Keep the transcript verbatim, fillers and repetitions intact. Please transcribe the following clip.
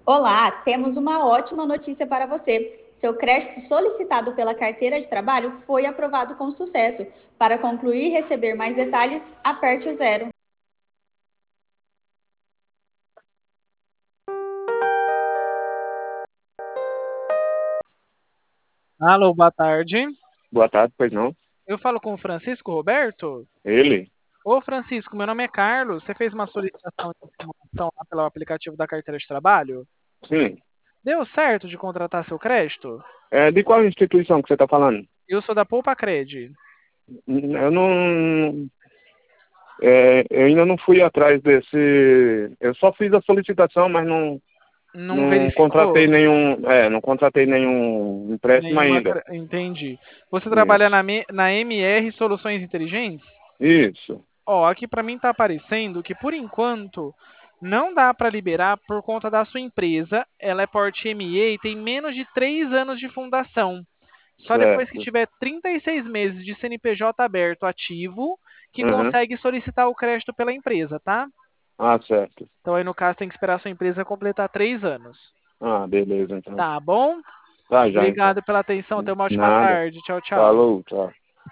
Olá, temos uma ótima notícia para você. Seu crédito solicitado pela carteira de trabalho foi aprovado com sucesso. Para concluir e receber mais detalhes, aperte o zero. Alô, boa tarde. Boa tarde, pois não? Eu falo com o Francisco Roberto. Ele? Ô, Francisco, meu nome é Carlos. Você fez uma solicitação de informação lá pelo aplicativo da carteira de trabalho? Sim. Deu certo de contratar seu crédito? É, de qual instituição que você está falando? Eu sou da Poupa Cred. Eu não. É, eu ainda não fui atrás desse. Eu só fiz a solicitação, mas não, Não não contratei verificou nenhum. É, não contratei nenhum empréstimo nenhuma. ainda. cre- Entendi. Você trabalha Isso. na, Me- na M R Soluções Inteligentes? Isso. Ó, aqui para mim tá aparecendo que por enquanto não dá para liberar por conta da sua empresa. Ela é porte M E e tem menos de três anos de fundação. Só depois que Certo. tiver trinta e seis meses de C N P J aberto ativo que Uhum. consegue solicitar o crédito pela empresa, tá? Ah, certo. Então aí no caso tem que esperar a sua empresa completar três anos. Ah, beleza, então. Tá bom? Tá já, então. Obrigado pela atenção. Tenha uma ótima Nada. tarde. Tchau, tchau. Falou, tchau.